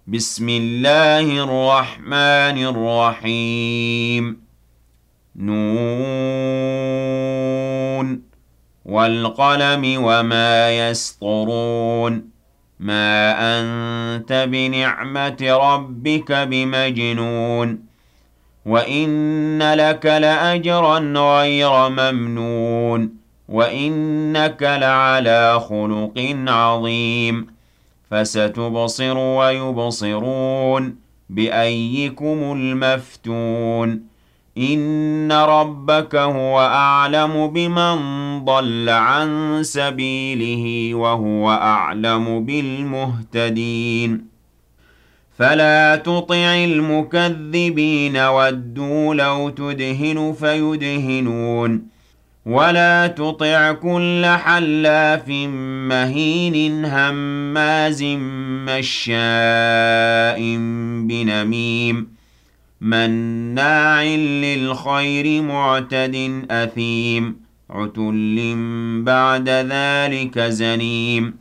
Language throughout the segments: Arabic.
بسم الله الرحمن الرحيم نون والقلم وما يسطرون ما أنت بنعمة ربك بمجنون وإن لك لأجرا غير ممنون وإنك لعلى خلق عظيم فستبصر ويبصرون بأيكم المفتون إن ربك هو أعلم بمن ضل عن سبيله وهو أعلم بالمهتدين فلا تطع المكذبين ودوا لو تدهن فيدهنون ولا تطع كل حلاف مهين هماز مشاء بنميم مناع للخير معتد أثيم عتل بعد ذلك زنيم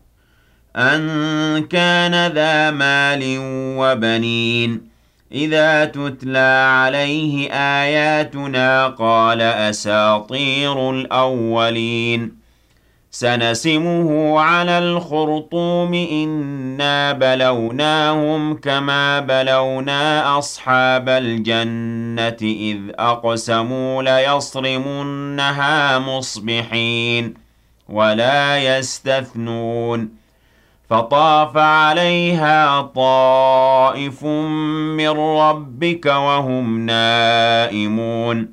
أن كان ذا مال وبنين إذا تتلى عليه آياتنا قال أساطير الأولين سنسمه على الخرطوم إنا بلوناهم كما بلونا أصحاب الجنة إذ أقسموا ليصرمنها مصبحين ولا يستثنون فطاف عليها طائف من ربك وهم نائمون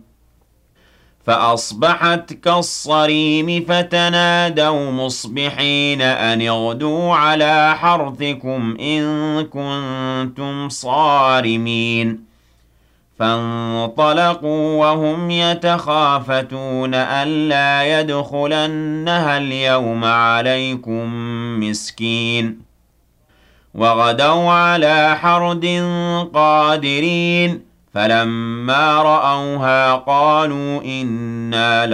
فأصبحت كالصريم فتنادوا مصبحين أن اغدوا على حرثكم إن كنتم صارمين فانطلقوا وهم يتخافتون ألا يدخلنها اليوم عليكم مسكين وغدوا على حرد قادرين فلما رأوها قالوا إنا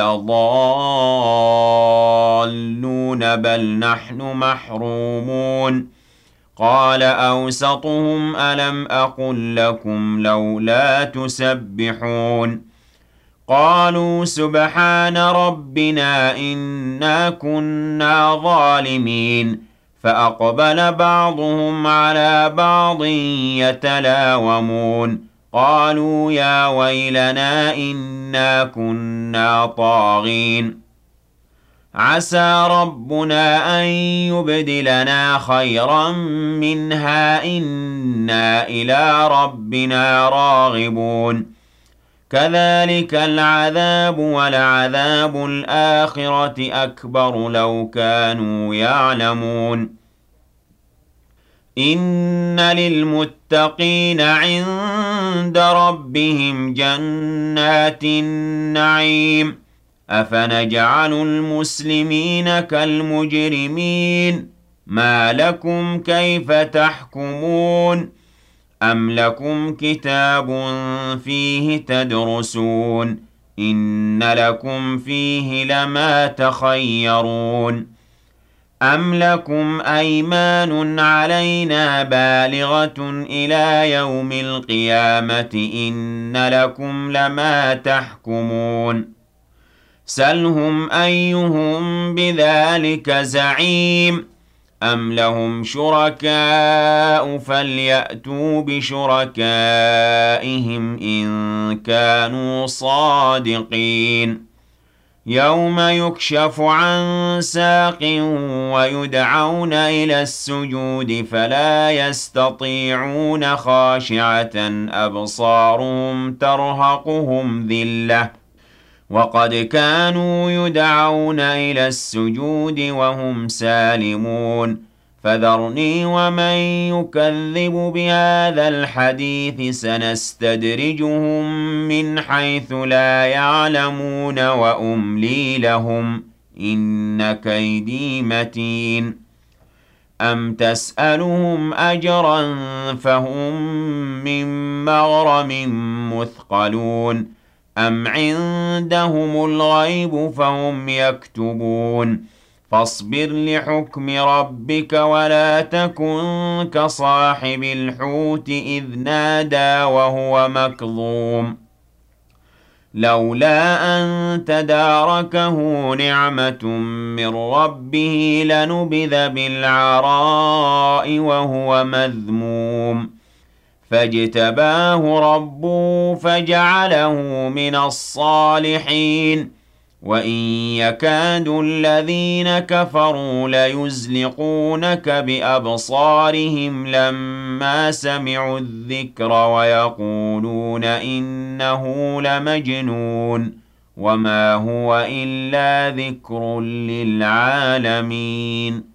لضالون بل نحن محرومون قال أوسطهم ألم أقل لكم لولا تسبحون قالوا سبحان ربنا إنا كنا ظالمين فأقبل بعضهم على بعض يتلاومون قالوا يا ويلنا إنا كنا طاغين عسى ربنا أن يبدلنا خيرا منها إنا إلى ربنا راغبون كذلك العذاب ولعذاب الآخرة أكبر لو كانوا يعلمون إن للمتقين عند ربهم جنات النعيم أفنجعل المسلمين كالمجرمين ما لكم كيف تحكمون أم لكم كتاب فيه تدرسون إن لكم فيه لما تخيرون أم لكم أيمان علينا بالغة إلى يوم القيامة إن لكم لما تحكمون سلهم أيهم بذلك زعيم أم لهم شركاء فليأتوا بشركائهم إن كانوا صادقين يوم يكشف عن ساق ويدعون إلى السجود فلا يستطيعون خاشعة أبصارهم ترهقهم ذلة وقد كانوا يدعون إلى السجود وهم سالمون فذرني ومن يكذب بهذا الحديث سنستدرجهم من حيث لا يعلمون وأملي لهم إن كيدي متين أم تسألهم أجرا فهم من مغرم مثقلون أم عندهم الغيب فهم يكتبون فاصبر لحكم ربك ولا تكن كصاحب الحوت إذ نادى وهو مكظوم لولا أن تداركه نعمة من ربه لنبذ بالعراء وهو مذموم فاجتباه ربه فجعله من الصالحين وإن يكاد الذين كفروا ليزلقونك بأبصارهم لما سمعوا الذكر ويقولون إنه لمجنون وما هو إلا ذكر للعالمين